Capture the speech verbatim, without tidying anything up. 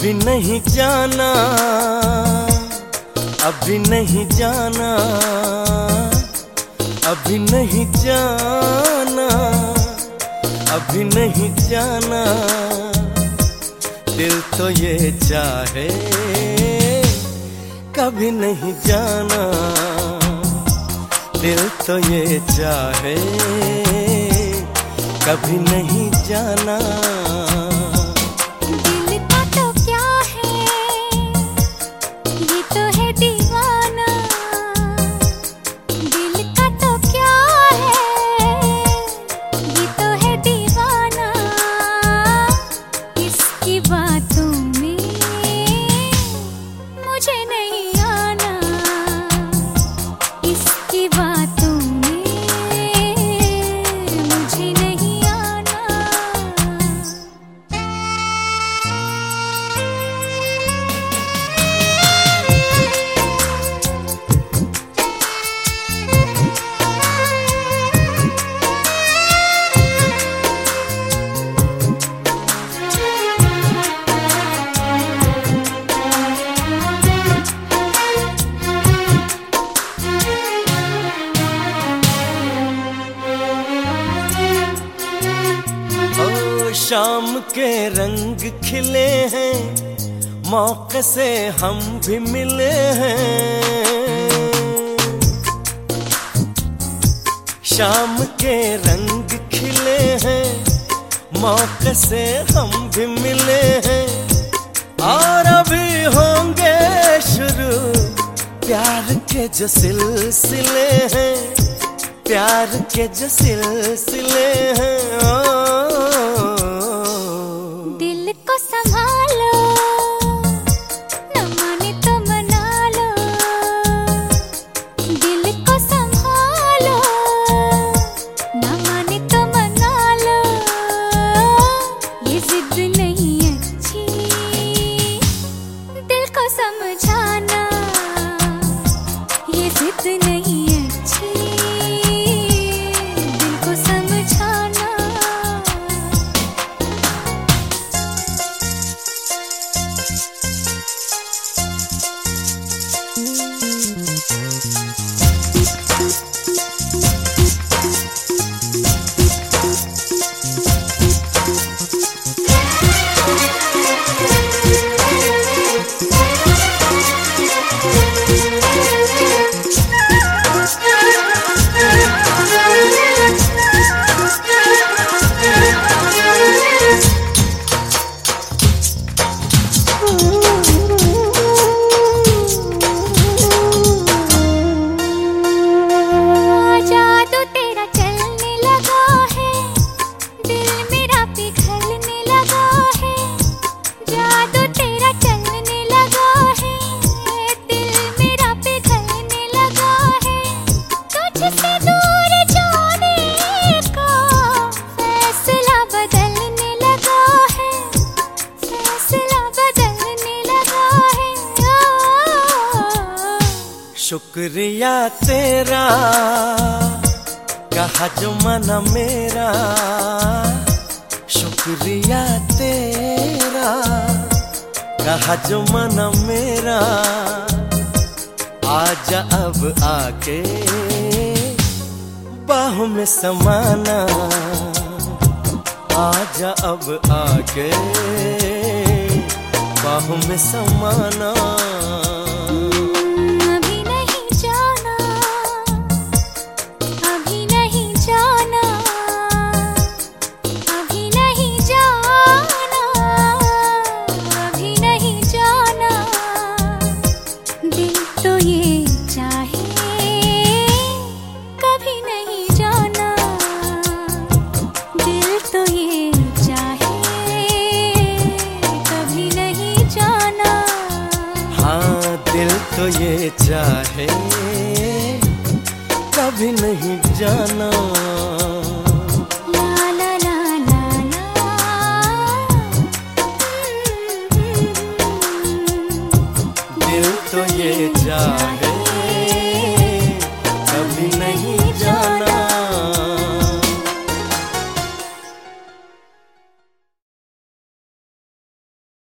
अभी नहीं जाना, अभी नहीं जाना, अभी नहीं जाना, अभी नहीं जाना। दिल तो ये चाहे कभी नहीं जाना, दिल तो ये चाहे कभी नहीं जाना। दिल का तो क्या है, ये तो है दीवाना। दिल का तो क्या है, ये तो है दीवाना। इसकी बातों में मुझे नहीं आना, इसकी बातों में मुझे नहीं आना। शाम के रंग खिले हैं, मौके से हम भी मिले हैं। शाम के रंग खिले हैं, मौके से हम भी मिले हैं। और अभी होंगे शुरू प्यार के जो सिलसिले हैं, प्यार के जो सिलसिले हैं। ओ दिल को संभालो, न माने तो मना लो। दिल को संभालो, न माने तो मना लो। ये जिद नहीं अच्छी, दिल को समझाना। ये जिद नहीं अच्छी, दिल को समझाना। शुक्रिया तेरा कहा जो मना मेरा, शुक्रिया तेरा कहा जो मना मेरा। आजा अब आके बाहों में समाना, आजा अब आके बाहों में समाना। दिल तो ये चाहे कभी नहीं जाना। ला ला ला ला ला। दिल तो ये चाहे